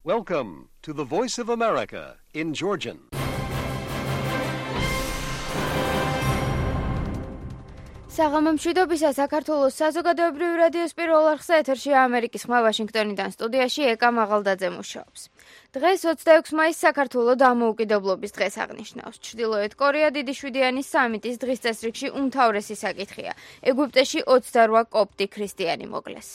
Welcome to the Voice of America in Georgian. საღამომშვიდობისა საქართველოს საზოგადოებრივი რადიოს პირველ არხზე ეთერშია ამერიკის ხმა ვაშინგტონიდან სტუდიაში ეკა მაღალდაძე მუშაობს. დღეს 26 მაისს საქართველოს დამოუკიდებლობის დღეს აღნიშნავს. ჩრდილოეთ კორეა დიდი შვიდიანი სამიტის დღის წესრიგში უმთავრესი საკითხია. ეგვიპტეში 28 კოპტი ქრისტიანი მოკლეს.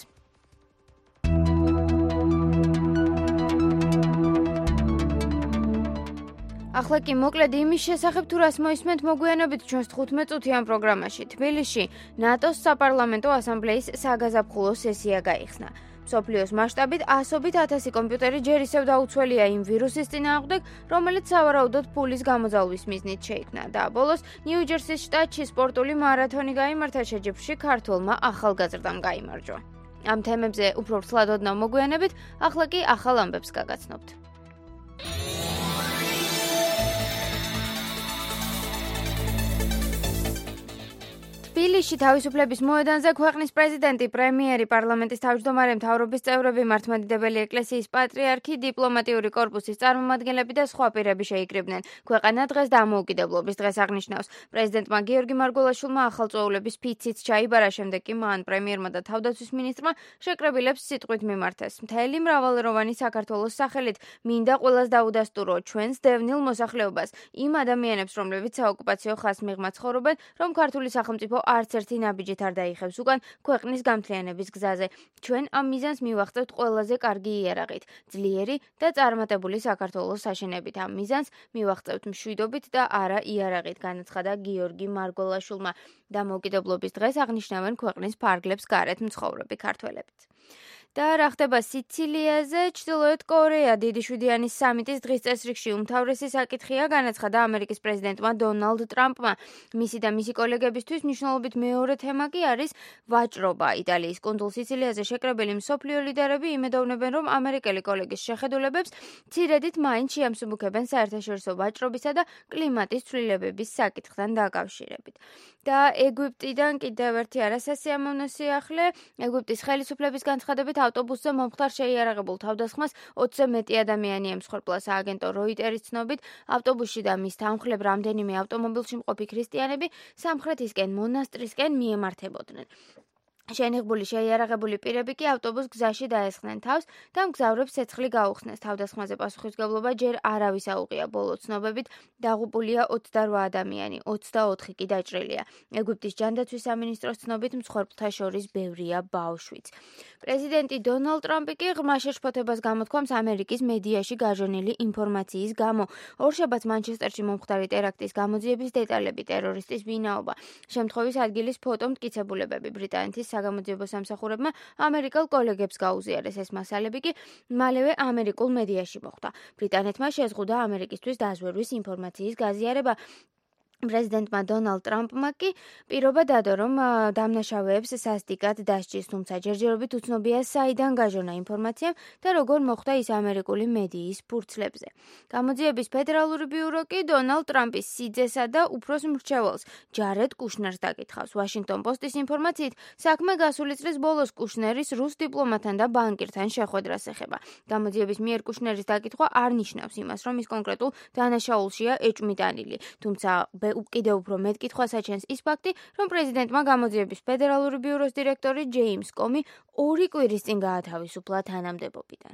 ახლა კი მოკლედ იმის შესახებ თუ რას მოისმენთ მოგვიანებით ჩვენს 15 წუთიან პროგრამაში. თბილისში ნატოს საპარლამენტო ასამბლეის საგაზაფხულო სესია გაიხსნა. მსოფლიოს მასშტაბით 100,000 კომპიუტერი ჯერ ისევ დაუცველია იმ ვირუსის წინააღმდეგ, რომელიც სავარაუდოდ ფულის გამოძალვის მიზნით შეიქმნა. და ბოლოს ნიუ-ჯერსის შტატში სპორტული მარათონი გაიმართა, შეჯიბრში ქართველმა ახალგაზრდამ გაიმარჯვა. ამ თემებზე უფრო ვრცლად ოდნავ მოგვიანებით, ახლა კი ახალ ამბებს გაგაცნობთ. თბილისში თავისუფლების მოედანზე ქვეყნის პრეზიდენტი, პრემიერი, პარლამენტის თავმჯდომარე, მთავრობის წევრები, მართლმადიდებელი ეკლესიის პატრიარქი, დიპლომატიური კორპუსის წარმომადგენლები და სხვა პირები შეიკრიბნენ. ქვეყანა დღეს დამოუკიდებლობის დღეს აღნიშნავს. პრეზიდენტმა გიორგი მარგველაშვილმა ახალწოულების ფიცით ჩაიბარა, შემდეგ კი მან პრემიერმა და თავდაცვის მინისტრმა შეკრებილებს სიტყვით მიმართეს. მთელი მრავალეროვანი საქართველოს სახელით მინდა ყველას დაუდასტურო ჩვენს დევნილ მოსახლეობას, იმ ადამიანებს, რომლებიც საოკუპაციო ხაზს მიღმა ცხოვრობენ, რომ ქართული სახელმწიფო არც ერთი ნაბიჯით არ დაიხევს უკან ქვეყნის გამთლიანების გზაზე. ჩვენ ამ მიზანს მივახწევთ ყველაზე კარგი იარაღით, ძლიერი და წარმატებული საქართველოს საშენებით. ამ მიზანს მივახწევთ მშვიდობით და არა იარაღით, განაცხადა გიორგი მარგველაშვილმა. დამოუკიდებლობის დღეს აღნიშნავენ ქვეყნის ფარგლებს გარეთ მცხოვრები ქართველებიც. და რა ხდება სიცილიაზე? ჩრდილოეთ კორეა დიდი შვიდიანის სამიტის დღის წესრიგში უმთავრესი საკითხია, განაცხადა ამერიკის პრეზიდენტმა დონალდ ტრამპმა. მისი და მისი კოლეგებისთვის მნიშვნელობით მეორე თემა კი არის ვაჭრობა. იტალიის კუნძულ სიცილიაზე შეკრებილი მსოფლიო ლიდერები იმედოვნებენ, რომ ამერიკელი კოლეგის შეხედულებებს მცირედით მაინც შეამსუბუქებენ საერთაშორისო ვაჭრობისა და კლიმატის ცვლილებების საკითხთან დაკავშირებით. და ეგვიპტიდან კიდევ ერთი არასასია მონასიახლე. ეგვიპტის ხელისუფლების განცხადებით ავტობუსზე მომხდარ შეიარაღებულ თავდასხმას 20-ზე მეტი ადამიანი ემსხვერპლა. სააგენტო როიტერის ცნობით, ავტობუსში და მის თანმხლებ რამდენიმე ავტომობილში მყოფი ქრისტიანები სამხრეთისკენ მონასტრისკენ მიემართებოდნენ. შენიღბული შეიარაღებული პირები კი ავტობუს გზაში დაესხნენ თავს და მგზავრებს ცეცხლი გაუხსნეს. თავდასხმაზე პასუხისმგებლობა ჯერ არავის აუღია. ბოლო ცნობებით დაღუპულია 28 ადამიანი, 24 კი დაჭრილია. ეგვიპტის ჯანდაცვის სამინისტროს ცნობით მსხვერპლთა შორის ბევრია ბავშვიც. პრეზიდენტი დონალდ ტრამპი კი ღრმა შეშფოთებას გამოთქვამს ამერიკის მედიაში გაჟონილი ინფორმაციის გამო. ორშაბათს მანჩესტერში მომხდარი ტერაქტის გამოძიების დეტალები, ტერორისტის ვინაობა, შემთხვევის ადგილის ფოტო მტკიცებულებები. ბრიტანეთის საგამოძიებო სამსახურებმა ამერიკელ კოლეგებს გაუზიარეს. ეს მასალები კი მალევე ამერიკულ მედიაში მოხვდა. ბრიტანეთმა შეზღუდა ამერიკისთვის დაზვერვის ინფორმაციის გაზიარება. პრეზიდენტმა დონალდ ტრამპმა კი პირობა დადო, რომ დამნაშავეებს სასტიკად დასჯის, თუმცა ჯერჯერობით უცნობია საიდან გაჟონა ინფორმაცია და როგორ მოხვდა ის ამერიკული მედიის ფურცლებზე. გამოძიების ფედერალური ბიურო კი დონალდ ტრამპის სიძესა და უფროს მრჩეველს ჯარედ კუშნერს დაკითხავს. ვაშინგტონ პოსტის ინფორმაციით, საქმე გასული წლის ბოლოს კუშნერის რუს დიპლომატთან და ბანკირთან შეხვედრას ეხება. გამოძიების მიერ კუშნერის დაკითხვა არ ნიშნავს იმას, რომ ის კონკრეტულ დანაშაულშია ეჭვმიტანილი, თუმცა კიდევ უფრო მეტ კითხვას აჩენს ის ფაქტი, რომ პრეზიდენტმა გამოძიების ფედერალური ბიუროს დირექტორი ჯეიმს კომი 2 კვირის წინ გაათავისუფლა თანამდებობიდან.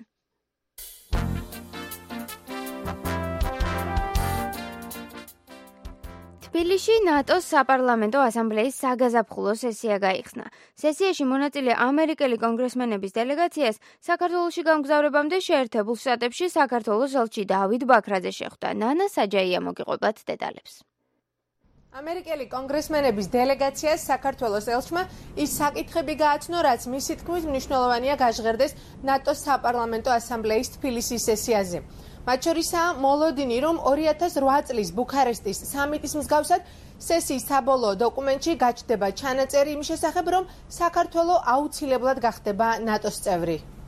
თბილისში ნატოს საპარლამენტო ასამბლეის საგაზაფხულო სესია გაიხსნა. სესიაში მონაწილე ამერიკელი კონგრესმენების დელეგაციას საქართველოში გამგზავრებამდე შეერთებულ შტატებში საქართველოს ელჩი დავით ბაქრაძე შეხვდა. ნანა საჯაია მოგიყვებათ დეტალებს. ამერიკელი კონგრესმენების დელეგაციას საქართველოს ელჩმა ის საკითხები გააცნო, რაც მისი თქმით მნიშვნელოვანია გაჟღერდეს ნატოს საპარლამენტო ასამბლეის თბილისის სესიაზე. მათ შორისაა მოლოდინი, რომ 2008 წლის ბუქარესტის სამიტის მსგავსად სესიის საბოლოო დოკუმენტში გაჩნდება ჩანაწერი იმის შესახებ, რომ საქართველო აუცილებლად გახდება ნატოს წევრი.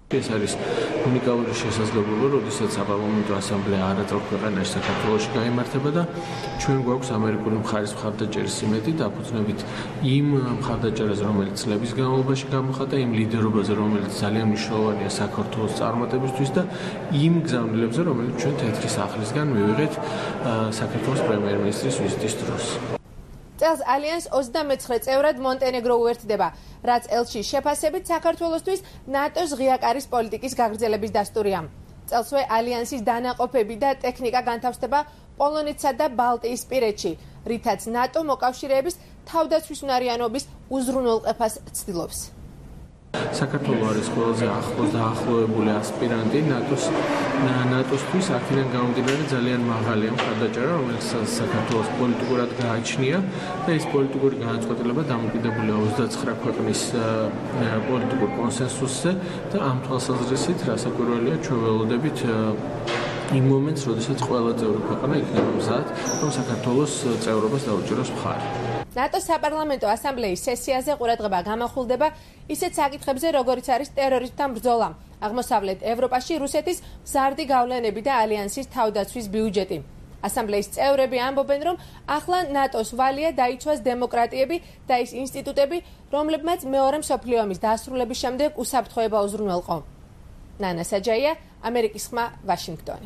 ეს არის უნიკალური შესაძლებლობა, როდესაც საპარლამენტო ასამბლეა არაერთ ქვეყანაში საქართველოში გაიმართება და ჩვენ გვაქვს ამერიკული მხარის მხარდაჭერის იმედი დაფუძნებით იმ მხარდაჭერაზე, რომელიც წლების განმავლობაში გამოხატა, იმ ლიდერობაზე, რომელიც ძალიან მნიშვნელოვანია საქართველოს წარმატებისთვის და იმ გზავნილებზე, რომელიც ჩვენ თეთრი სახლისგან მივიღეთ საქართველოს პრემიერ-მინისტრის ვიზიტის დროს. წელს ალიანს 29 წევრად მონტენეგრო უერთდება, რაც ელჩი შეფასებით საქართველოსთვის ნატოს ღია კარის პოლიტიკის გაგრძელების დასტურია. წელსვე ალიანსის დანაყოფები და ტექნიკა განთავსდება პოლონეთსა და ბალტიისპირეთში, რითაც ნატო მოკავშირეების თავდაცვის უნარიანობის უზრუნველყოფას ცდილობს. საქართველო არის ყველაზე ახლოს დაახლოებული ასპირანტი ნატოსთვის, აქედან გამომდინარე ძალიან მაღალია მხარდაჭერა, რომელიც საქართველოს პოლიტიკურად გააჩნია და ეს პოლიტიკური განაცხადება დამოკიდებულია 29 ქვეყნის პოლიტიკურ კონსენსუსზე და ამ თვალსაზრისით რასაკვირველია ჩვენ ველოდებით იმ მომენტს, როდესაც ყველა წევრი ქვეყანა იქნება მზად, რომ საქართველოს წევრობას დაუჭიროს მხარი. ნატოს საპარლამენტო ასამბლეის სესიაზე ყურადღება გამახვილდება ისეთ საკითხებზე, როგორიც არის ტერორიზმთან ბრძოლა, აღმოსავლეთ ევროპაში რუსეთის მზარდი გავლენები და ალიანსის თავდაცვის ბიუჯეტი. ასამბლეის წევრები ამბობენ, რომ ახლა ნატოს ვალია დაიცვას დემოკრატიები და ის ინსტიტუტები, რომლებმაც მეორე მსოფლიო ომის დასრულების შემდეგ უსაფრთხოება უზრუნველყო. ნანა საჯაია, ამერიკის ხმა, ვაშინგტონი.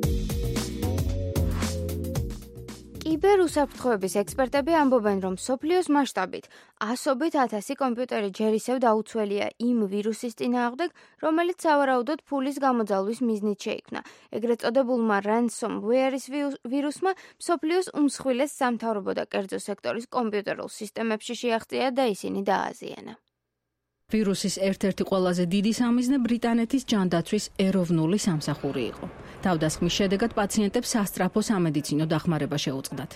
კიბერუსაფრთხოების ექსპერტები ამბობენ, რომ მსოფლიოს მასშტაბით 100,000 კომპიუტერი ჯერ ისევ დაუცველია იმ ვირუსის წინააღმდეგ, რომელიც სავარაუდოდ ფულის გამოძალვის მიზნით შეიქმნა. ეგრეთ წოდებულმა ransomware-ის ვირუსმა მსოფლიოს უმსხვილეს სამთავრობო და კერძო სექტორის კომპიუტერულ სისტემებში შეაღწია და ისინი დააზიანა. ვირუსის ერთ-ერთი ყველაზე დიდი სამიზნე ბრიტანეთის ჯანდაცვის ეროვნული სამსახური იყო. თავდასხმის შედეგად პაციენტებს სასწრაფო სამედიცინო დახმარება შეუწყდათ.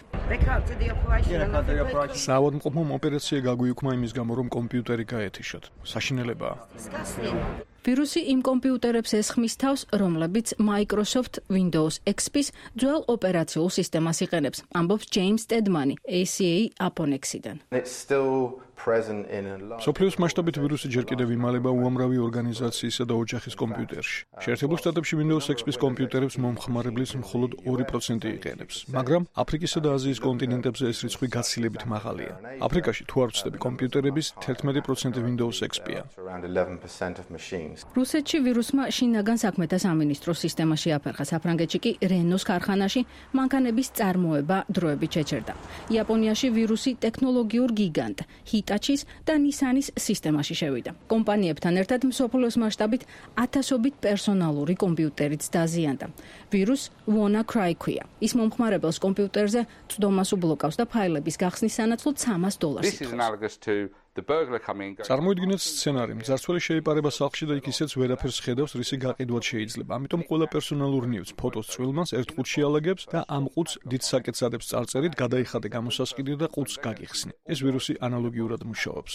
საავადმყოფომ ოპერაცია გაგვიუქმა იმის გამო, რომ კომპიუტერი გაეთიშოთ. საშინელებაა. ვირუსი იმ კომპიუტერებს ესხმის თავს, რომლებიც Microsoft Windows XP-ს ძველ ოპერაციულ სისტემას იყენებს, ამბობს ჯეიმს ტედმანი, ACA Aponex-დან. მსოფლიოს მასშტაბით ვირუსი ჯერ კიდევ იმალება უამრავი ორგანიზაციისა და ოჯახის კომპიუტერში. შეერთებულ შტატებში Windows XP-ს კომპიუტერებს მომხმარებლის მხოლოდ 2% იყენებს, მაგრამ აფრიკისა და აზიის კონტინენტებზე ეს რიცხვი გაცილებით მაღალია. აფრიკაში თუ არ ვწდები კომპიუტერების 11% Windows XP-ა. რუსეთში ვირუსმა შინაგან საქმეთა სამინისტროს სისტემაში აფერხა, საფრანგეთში კი რენოს ქარხანაში მანქანების წარმოება დროებით შეჩერდა. იაპონიაში ვირუსი ტექნოლოგიურ გიგანტ ჰიტაჩის და ნისანის სისტემაში შევიდა. კომპანიებთან ერთად მსოფლიოს მასშტაბით 1000-ობით პერსონალური კომპიუტერიც დაზიანდა. ვირუს WannaCry ქვია. ის მომხმარებელს კომპიუტერზე წვდომას უბლოკავს და ფაილების გახსნის სანაცვლოდ $300 ითხოვს. წარმოიდგინეთ სცენარი, მძარცველი შეიპარება სახლში და იქ ისეც ვერაფერს ხედავს, რისი გაყიდვად შეიძლება. ამიტომ ყველა პერსონალურ ნივთს ფოტოს წვრილმანს ერთ ყუთში ალაგებს და ამ ყუთს დიდ საკეთს ადებს წარწერით, გადაიხადე გამოსასყიდი და ყუთს გაგიხსნი. ეს ვირუსი ანალოგიურად მუშაობს.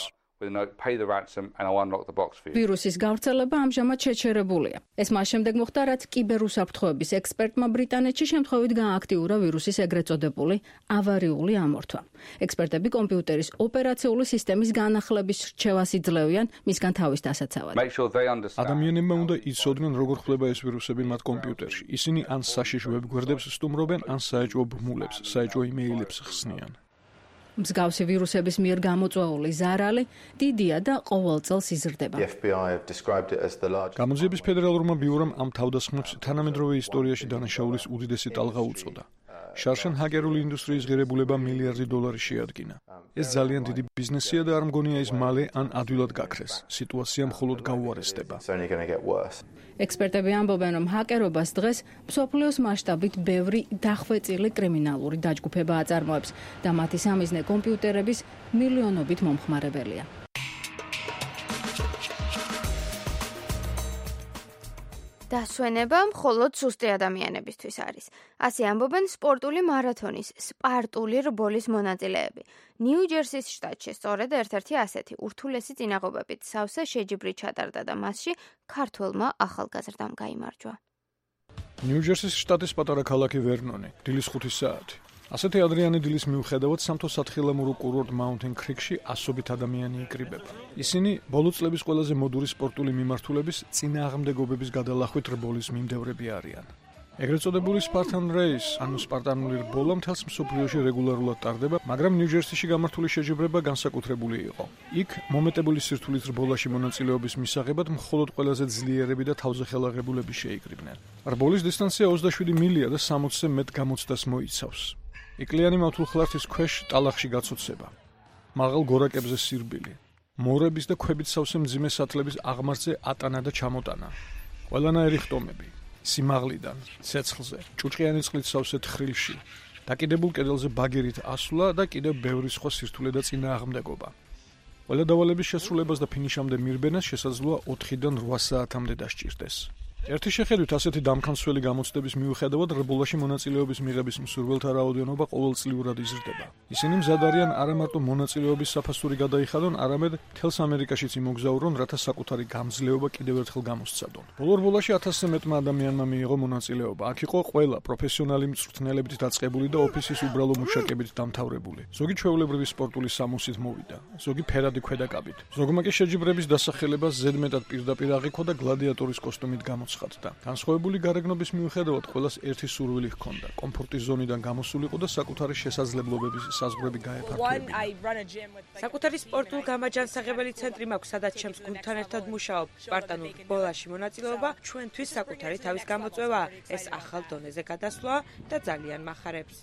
ვირუსის გავრცელება ამჟამად შეჩერებულია. ეს მას შემდეგ მოხდა, რაც კიბერუსაფრთხოების ექსპერტმა ბრიტანეთში შემთხვევით გააქტიურა ვირუსის ეგრეთ წოდებული ავარიული ამორთვა. ექსპერტები კომპიუტერის ოპერაციული სისტემის განახლების რჩევას იძლევიან მისგან თავის დასაცავად. ადამიანებმა უნდა იცოდნენ, როგორ ხდება ეს ვირუსები მათ კომპიუტერში. ისინი ან საშიშ ვებგვერდებს სტუმრობენ, ან საეჭვო ბმულებს, საეჭვო იმეილებს ხსნიან. მსგავსი ვირუსების მიერ გამოწვეული ზარალი დიდია და ყოველ წელს იზრდება. გამოძიების ფედერალურმა ბიურომ ამ თავდასხმებს თანამედროვე ისტორიაში დანაშაულის უდიდესი ტალღა უწოდა. შარშან ჰაკერული ინდუსტრიის ღირებულება $1 მილიარდი შეადგინა. ეს ძალიან დიდი ბიზნესია და არ მგონია ის მალე ან ადვილად გაქრეს. სიტუაცია მხოლოდ გაუარესდება. ექსპერტები ამბობენ, რომ ჰაკერობას დღეს მსოფლიოს მასშტაბით ბევრი დახვეწილი კრიმინალური დაჯგუფება აწარმოებს და მათი სამიზნე კომპიუტერების მილიონობით მომხმარებელია. დასვენება მხოლოდ სუსტი ადამიანებისთვის არის. ასე ამბობენ სპორტული მარათონის სპარტული რბოლის მონაწილეები. ნიუ-ჯერსის შტატში სწორედ ერთ-ერთი ასეთი ურთულესი წინაღობებით სავსე შეჯიბრი ჩატარდა და მასში ქართველმა ახალგაზრდამ გაიმარჯვა. ნიუ-ჯერსის შტატის პატარა ქალაქი ვერნონი, დილის 5 საათი. ასეთი ადრიანი დილის მიუხედავად სამთო სათხილამურო კურორტ Mountain Creek-ში ასობით ადამიანი იკრიბება. ისინი ბოლო წლების ყველაზე მოდური სპორტული მიმართულების წინააღმდეგობების გადალახვით რბოლის მიმდევრები არიან. ეგრეთ წოდებული Spartan Race, ანუ სპარტანული რბოლა მთელს მსოფლიოში რეგულარულად ტარდება, მაგრამ ნიუ-ჯერსიში გამართული შეჯიბრება განსაკუთრებული იყო. იქ მომეტებული სირთულით რბოლაში მონაწილეობის მისაღებად მხოლოდ ყველაზე ძლიერები და თავზეხელაღებულები შეიკრიბნენ. რბოლის დისტანცია 27 მილია და 60-ზე მეტ გამოცდას მოიცავს. იკლიანი მავთულხლართის ქვეშ ტალახში გაცოცება. მაღალ გორაკებზე სირბილი. მორების და ქვებით სავსე მძიმე სათლების აღმართზე ატანა და ჩამოტანა. ყველანაირი ხტომები. სიმაღლიდან, ცეცხლზე, ჭუჭყიანი წყლით სავსე თხრილში, დაკიდებულ კედელზე ბაგერით ასვლა და კიდევ ბევრი სხვა სირთულე და წინააღმდეგობა. ყველა დავალების შესრულებას და ფინიშამდე მირბენას შესაძლოა 4-დან 8 საათამდე დასჭირდეს. ერთი შეხედვით ასეთი დამქანცველი გამოცდების მიუხედავად რბოლაში მონაწილეობის მიღების მსურველთა რაოდენობა ყოველწლიურად იზრდება. ისინი მზად არიან არა მარტო მონაწილეობის საფასური გადაიხადონ, არამედ მთელს ამერიკაშიც იმოგზაურონ, რათა საკუთარი გამძლეობა კიდევ ერთხელ გამოსცადონ. ბოლო რბოლაში 1000-ზე მეტმა ადამიანმა მიიღო მონაწილეობა. აქ იყო ყველა პროფესიონალი მწვრთნელებით დაწყებული და ოფისის უბრალო მუშაკებით დამთავრებული. ზოგი ჩვეულებრივი სპორტული სამოსით მოვიდა, ზოგი ფერადი ქვედაკაბით. ზოგმა კი შეჯიბრების დასახელებას ზედმეტად პირდაპირ აღიქვა და გლადიატორის კოსტუმით გამოცხადდა. განსხვავებული გარეგნობის მიუხედავად ყველას ერთი სურვილი ჰქონდა. კომფორტის ზონიდან გამოსულიყო და საკუთარი შესაძლებლობების საზღვრები გაეფართოებინა. საკუთარი სპორტულ გამაჯანსაღებელი ცენტრი მაქვს, სადაც ჩემს გუნდთან ერთად მუშაობ. სპარტანულ რბოლაში მონაწილეობა ჩვენთვის საკუთარი თავის გამოწვევაა. ეს ახალ დონეზე გადასვლა და ძალიან მახარებს.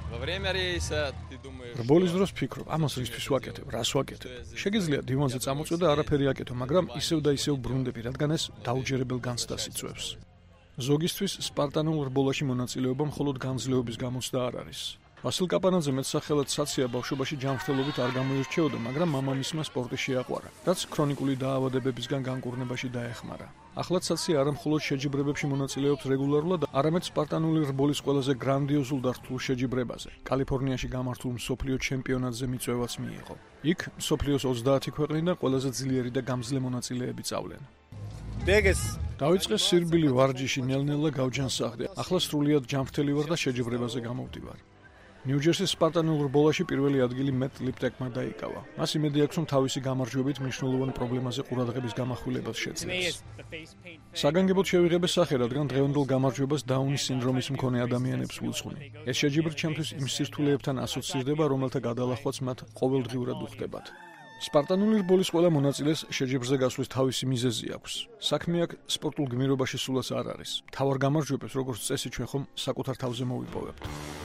რბოლის დროს ფიქრობ, ამას რისთვის ვაკეთებ, რას ვაკეთებ. შეგიძლია დივანზე წამოწვე და არაფერი აკეთო, მაგრამ ისევ და ისევ ბრუნდები, რადგან ეს დაუჯერებელ განცდას იწვევს. ზოგისთვის სპარტანულ რბოლაში მონაწილეობა მხოლოდ განძლეობის გამოცდა არ არის. ვასილ კაპანაძე მეტსახელად საცია ბავშვობაში ჯანმრთელობით არ გამოირჩეოდა, მაგრამ მამამისმა სპორტი შეაყვარა, რაც ქრონიკული დაავადებებისგან განკურნებაში დაეხმარა. ახლაც საცია არა მხოლოდ შეჯიბრებებში მონაწილეობს რეგულარულად, არამედ სპარტანული რბოლის ყველაზე გრანდიოზულ და რთულ შეჯიბრებაზე, კალიფორნიაში გამართულ მსოფლიო ჩემპიონატზე მიწვევაც მიიღო. იქ მსოფლიოს 30 ქვეყნიდან ყველაზე ძლიერი და გამძლე მონაწილეები წავლენ. დაიწყეს სირბილი ვარჯიში, ნელ-ნელა გავჯანსაღდე. ახლა სრულიად ჯანმრთელი ვარ და შეჯიბრებაზე გამოვდივარ. ნიუ-ჯერსის სპარტანულ რბოლაში პირველი ადგილი მეტ ლიპტეკმა დაიკავა. მას იმედი აქვს, რომ თავისი გამარჯვებით მნიშვნელოვან პრობლემაზე ყურადღების გამახვილებას შეძლებს. საგანგებოდ შევიღებე სახე, რადგან დღევანდელ გამარჯვებას დაუნის სინდრომის მქონე ადამიანებს ვუძღვნი. ეს შეჯიბრი ჩემთვის იმ სირთულეებთან ასოცირდება, რომელთა გადალახვაც მათ ყოველდღიურად უხდებათ. სპარტანული რბოლის ყველა მონაწილეს შეჯიბრზე გასვლის თავისი მიზეზი აქვს. საქმე აქ სპორტულ გმირობაში სულაც არ არის. თავარ გამარჯვებებს, როგორც წესი, ჩვენ ხომ საკუთარ თავზე მოვიპოვებთ.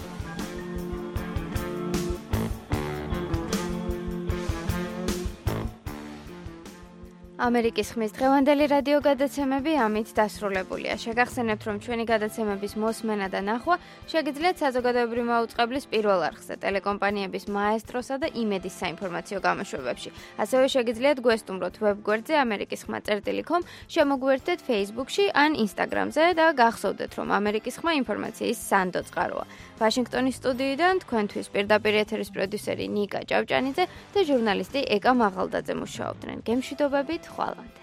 ამერიკის ხმის დღევანდელი რადიო გადაცემები ამით დასრულებულია. შეგახსენებთ, რომ ჩვენი გადაცემების მოსმენა და ნახვა შეგიძლიათ საზოგადოებრივი მაუწყებლის პირველ არხზე, ტელეკომპანიების მაესტროსა და იმედის საინფორმაციო გამოშვებებში. ასევე შეგიძლიათ გვესტუმროთ ვებგვერდზე amerikisxma.com, შემოგვერთდეთ Facebook-ში ან Instagram-ზე და გახსოვდეთ, რომ ამერიკის ხმა ინფორმაციის სანდო წყაროა. ვაშინგტონის სტუდიიდან თქვენთვის პირდაპირ ეთერის პროდიუსერი ნიკა ჭავჭანიძე და ჟურნალისტი ეკა მაღალდაძე მუშაობდნენ. გემშვიდობებით, ხვალამდე.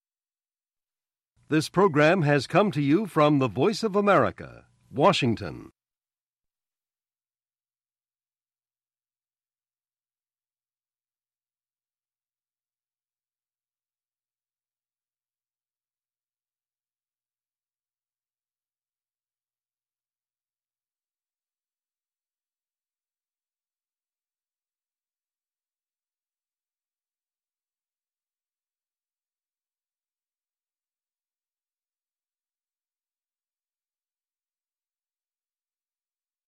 This program has come to you from the Voice of America, Washington.